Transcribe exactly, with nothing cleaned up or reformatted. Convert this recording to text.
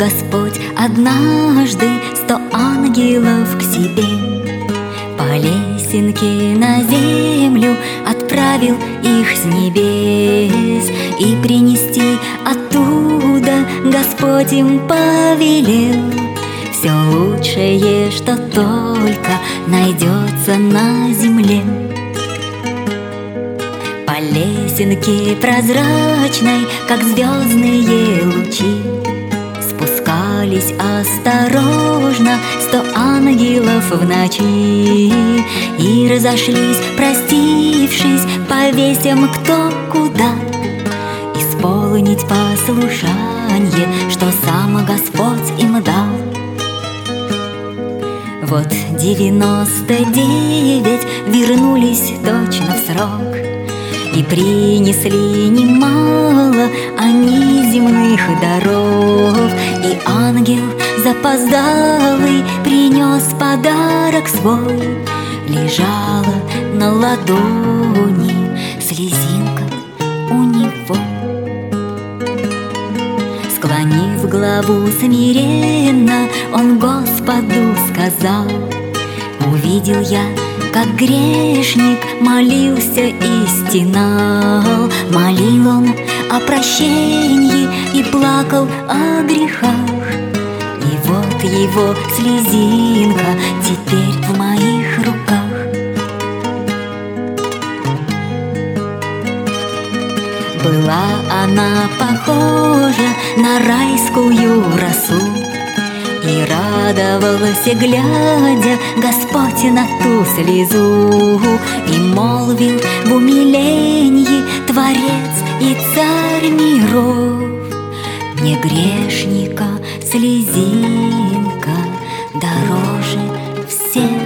Господь однажды сто ангелов к себе по лесенке на землю отправил их с небес, и принести оттуда Господь им повелел все лучшее, что только найдется на земле. По лесенке прозрачной, как звездные лучи, спускались осторожно сто ангелов в ночи и разошлись, простившись, повесим кто куда, исполнить послушание, что сам Господь им дал. Вот девяносто девять вернулись точно в срок и принесли немало они земных даров, и ангел запоздалый принес подарок свой. Лежала на ладони слезинка у него. Склонив главу смиренно, он Господу сказал: увидел я, как грешник молился и стенал. Молил он о прощении и плакал о грехах. И вот его слезинка теперь в моих руках. Была она похожа на райскую росу, и радовался, глядя, Господь на ту слезу, и молвил в умилении Творец и Царь миров: мне грешника слезинка дороже всех